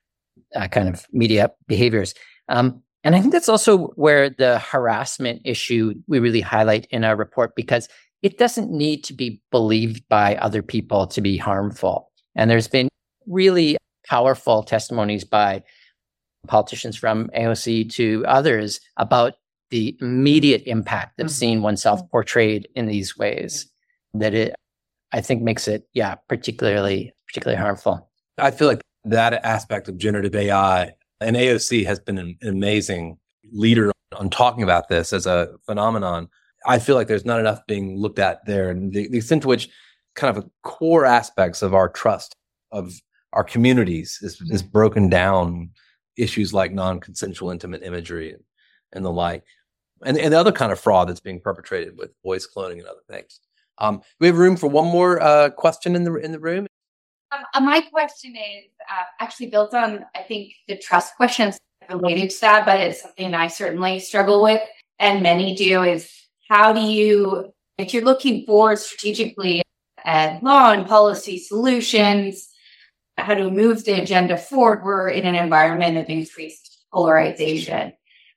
Speaker 6: kind of media behaviors. And I think that's also where the harassment issue we really highlight in our report, because it doesn't need to be believed by other people to be harmful. And there's been really powerful testimonies by politicians from AOC to others about the immediate impact of seeing oneself portrayed in these ways, that it, I think, makes it, particularly harmful.
Speaker 3: I feel like that aspect of generative AI, and AOC has been an amazing leader on talking about this as a phenomenon. I feel like there's not enough being looked at there, and the extent to which kind of core aspects of our trust of our communities is broken down. Issues like non-consensual intimate imagery and the like, and the other kind of fraud that's being perpetrated with voice cloning and other things. We have room for one more question in the room.
Speaker 8: My question is actually built on, I think, the trust questions related to that, but it's something I certainly struggle with, and many do, is how do you, if you're looking forward strategically at law and policy solutions, how to move the agenda forward? We're in an environment of increased polarization.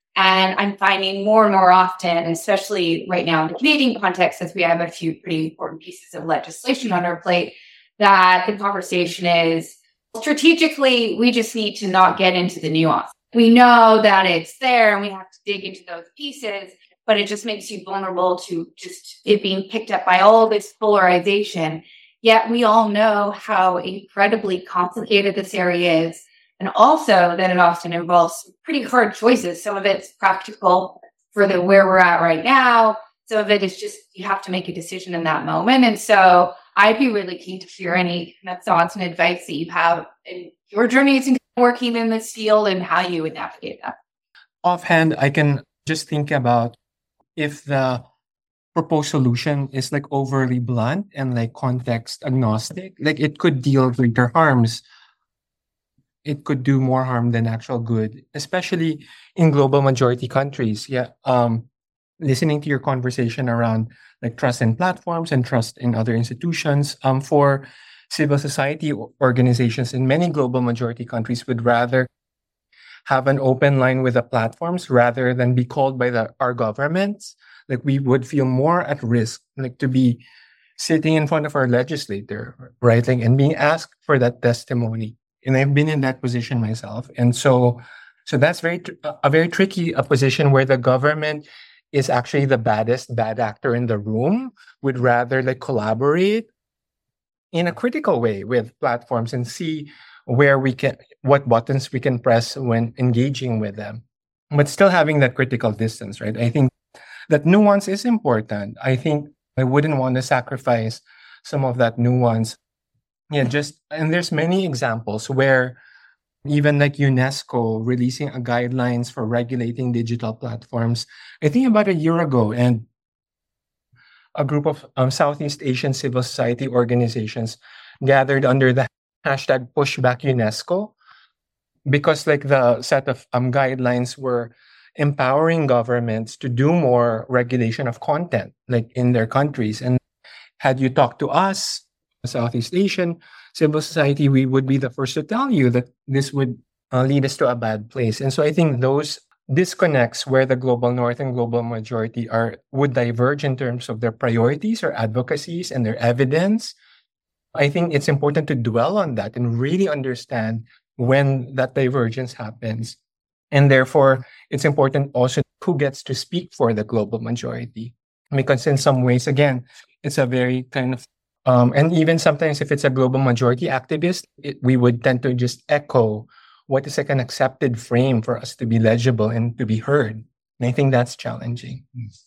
Speaker 8: And I'm finding more and more often, especially right now in the Canadian context, as we have a few pretty important pieces of legislation on our plate, that the conversation is strategically, we just need to not get into the nuance. We know that it's there and we have to dig into those pieces, but it just makes you vulnerable to just it being picked up by all this polarization. Yet we all know how incredibly complicated this area is, and also that it often involves pretty hard choices. Some of it's practical for where we're at right now. Some of it is just you have to make a decision in that moment. And so I'd be really keen to hear any thoughts and advice that you have in your journeys in working in this field and how you would navigate that.
Speaker 5: Offhand, I can just think about if the proposed solution is like overly blunt and like context agnostic, like it could deal greater harms. It could do more harm than actual good, especially in global majority countries. Listening to your conversation around like trust in platforms and trust in other institutions, for civil society organizations in many global majority countries would rather have an open line with the platforms rather than be called by our governments. Like we would feel more at risk, like to be sitting in front of our legislator, right? Like, and being asked for that testimony. And I've been in that position myself. And so that's a very tricky position where the government is actually the bad actor in the room, would rather like collaborate in a critical way with platforms and see what buttons we can press when engaging with them, but still having that critical distance, right? I think that nuance is important. I think I wouldn't want to sacrifice some of that nuance. And there's many examples where even like UNESCO releasing guidelines for regulating digital platforms, I think about a year ago, and a group of Southeast Asian civil society organizations gathered under the hashtag #PushbackUNESCO, because like the set of guidelines were empowering governments to do more regulation of content like in their countries. And had you talked to us, Southeast Asian civil society, we would be the first to tell you that this would lead us to a bad place. And so I think those disconnects where the global north and global majority would diverge in terms of their priorities or advocacies and their evidence. I think it's important to dwell on that and really understand when that divergence happens. And therefore, it's important also who gets to speak for the global majority. Because in some ways, again, it's a very kind of, and even sometimes if it's a global majority activist, we would tend to just echo what is like an accepted frame for us to be legible and to be heard. And I think that's challenging.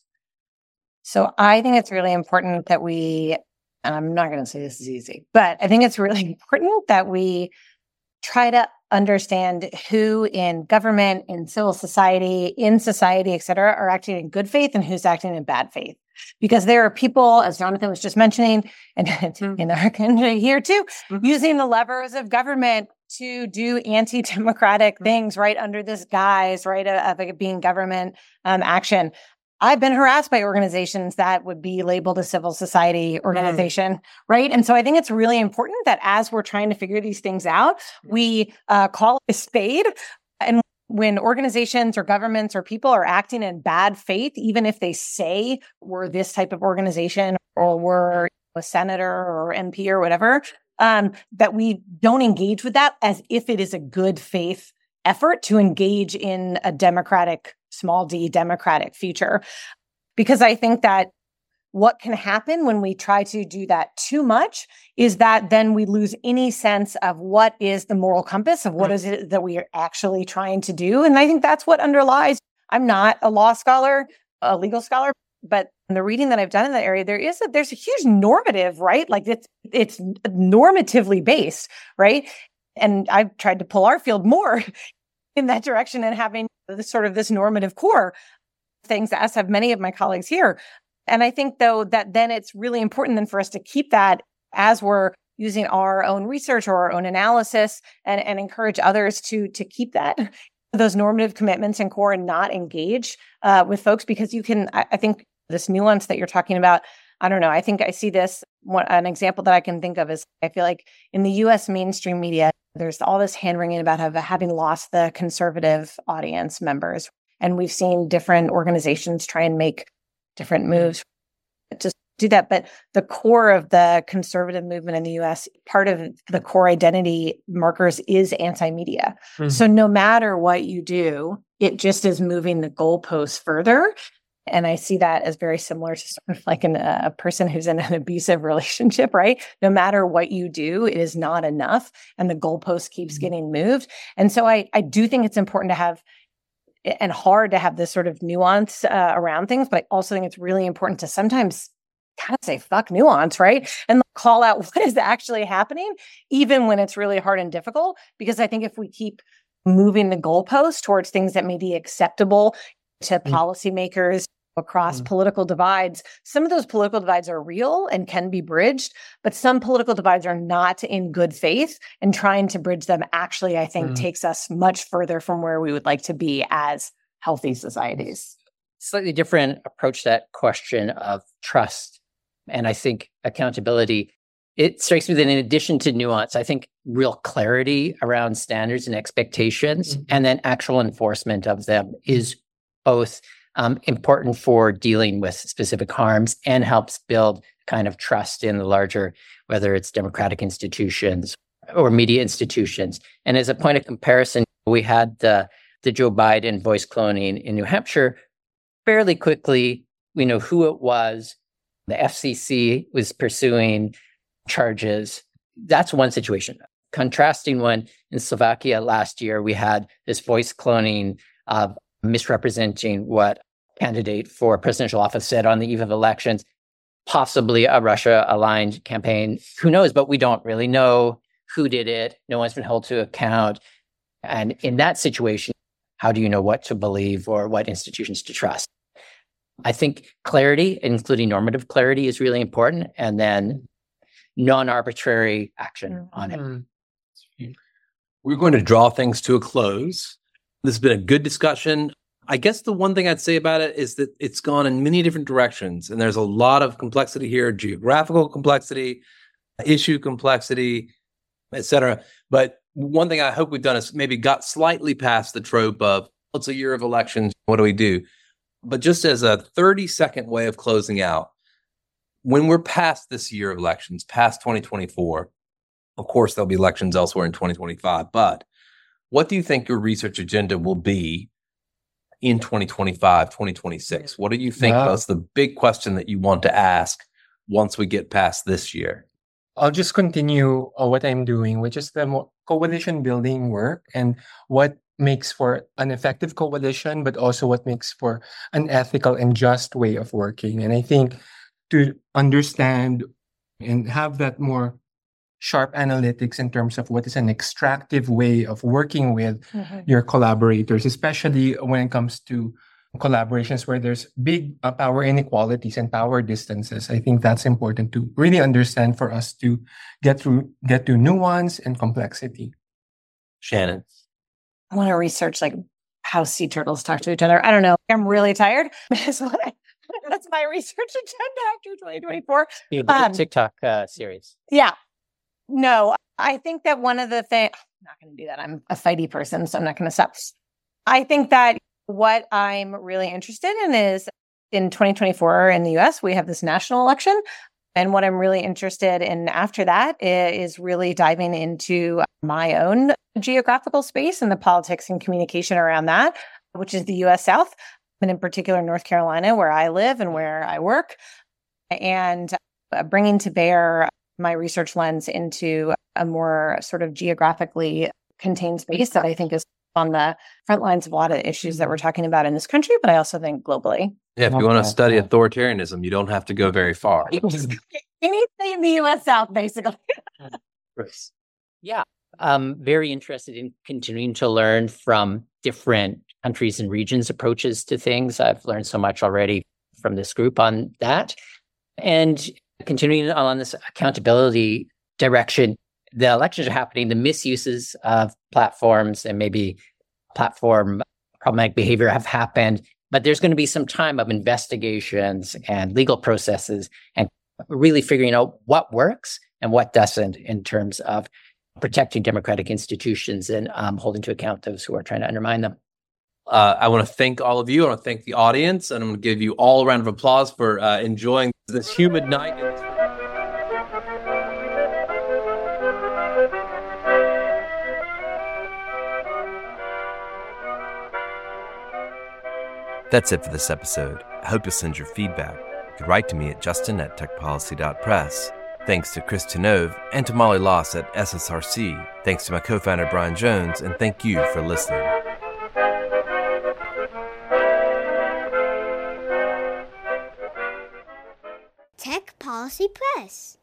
Speaker 4: So I think it's really important that and I'm not going to say this is easy, but I think it's really important that we try to understand who in government, in civil society, in society, et cetera, are acting in good faith and who's acting in bad faith. because there are people, as Jonathan was just mentioning, and in our country here too, using the levers of government to do anti-democratic things right under this guise, right, of it being government action. I've been harassed by organizations that would be labeled a civil society organization, right? And so I think it's really important that as we're trying to figure these things out, we call it a spade. And when organizations or governments or people are acting in bad faith, even if they say we're this type of organization or we're a senator or MP or whatever, that we don't engage with that as if it is a good faith effort to engage in a democratic, small d, democratic future. Because I think that what can happen when we try to do that too much is that then we lose any sense of what is the moral compass of what is it that we are actually trying to do. And I think that's what underlies. I'm not a law scholar, a legal scholar, but in the reading that I've done in that area, there's a huge normative, right? Like it's normatively based, right? And I've tried to pull our field more in that direction and having this normative core things, as have many of my colleagues here. And I think, though, that then it's really important then for us to keep that as we're using our own research or our own analysis and encourage others to keep that, those normative commitments and core and not engage with folks, because you can, I think this nuance that you're talking about, I don't know, I think I see this, an example that I can think of is I feel like in the US mainstream media, there's all this hand-wringing about having lost the conservative audience members. And we've seen different organizations try and make different moves to do that. But the core of the conservative movement in the US, part of the core identity markers is anti-media. Mm-hmm. So no matter what you do, it just is moving the goalposts further. And I see that as very similar to sort of like a person who's in an abusive relationship, right? No matter what you do, it is not enough. And the goalpost keeps getting moved. And so I do think it's important to have and hard to have this sort of nuance around things, but I also think it's really important to sometimes kind of say, fuck nuance, right? And call out what is actually happening, even when it's really hard and difficult. Because I think if we keep moving the goalpost towards things that may be acceptable to policymakers across political divides, some of those political divides are real and can be bridged, but some political divides are not in good faith, and trying to bridge them actually, I think, takes us much further from where we would like to be as healthy societies.
Speaker 6: Slightly different approach to that question of trust. And I think accountability, it strikes me that in addition to nuance, I think real clarity around standards and expectations and then actual enforcement of them is both important for dealing with specific harms and helps build kind of trust in the larger, whether it's democratic institutions or media institutions. And as a point of comparison, we had the Joe Biden voice cloning in New Hampshire. Fairly quickly, we know who it was. The FCC was pursuing charges. That's one situation. Contrasting one, in Slovakia last year, we had this voice cloning of misrepresenting what a candidate for presidential office said on the eve of elections, possibly a Russia-aligned campaign. Who knows? But we don't really know who did it. No one's been held to account. And in that situation, how do you know what to believe or what institutions to trust? I think clarity, including normative clarity, is really important. And then non-arbitrary action on it.
Speaker 3: We're going to draw things to a close. This has been a good discussion. I guess the one thing I'd say about it is that it's gone in many different directions, and there's a lot of complexity here, geographical complexity, issue complexity, et cetera. But one thing I hope we've done is maybe got slightly past the trope of, it's a year of elections, what do we do? But just as a 30-second way of closing out, when we're past this year of elections, past 2024, of course, there'll be elections elsewhere in 2025, but what do you think your research agenda will be in 2025, 2026? What do you think is the big question that you want to ask once we get past this year?
Speaker 5: I'll just continue what I'm doing, which is the coalition building work and what makes for an effective coalition, but also what makes for an ethical and just way of working. And I think to understand and have that more sharp analytics in terms of what is an extractive way of working with your collaborators, especially when it comes to collaborations where there's big power inequalities and power distances. I think that's important to really understand for us to get to nuance and complexity.
Speaker 3: Shannon.
Speaker 4: I want to research like how sea turtles talk to each other. I don't know. I'm really tired. That's my research agenda after 2024.
Speaker 6: The TikTok series.
Speaker 4: Yeah. No, I think that one of the things, I'm not going to do that. I'm a fighty person, so I'm not going to stop. I think that what I'm really interested in is in 2024 in the US, we have this national election. And what I'm really interested in after that is really diving into my own geographical space and the politics and communication around that, which is the US South, and in particular, North Carolina, where I live and where I work, and bringing to bear my research lens into a more sort of geographically contained space that I think is on the front lines of a lot of issues that we're talking about in this country, but I also think globally.
Speaker 3: Yeah, if you want to study authoritarianism, you don't have to go very far.
Speaker 4: Anything in the US South, basically.
Speaker 6: Yeah. I'm very interested in continuing to learn from different countries and regions' approaches to things. I've learned so much already from this group on that. And continuing on this accountability direction, the elections are happening, the misuses of platforms and maybe platform problematic behavior have happened, but there's going to be some time of investigations and legal processes and really figuring out what works and what doesn't in terms of protecting democratic institutions and holding to account those who are trying to undermine them.
Speaker 3: I want to thank all of you. I want to thank the audience, and I'm going to give you all a round of applause for enjoying this humid night.
Speaker 2: That's it for this episode. I hope you'll send your feedback. You can write to me at justin@techpolicy.press. Thanks to Chris Tenove and to Molly Loss at SSRC. Thanks to my co-founder Brian Jones, and thank you for listening.
Speaker 9: Tech Policy Press.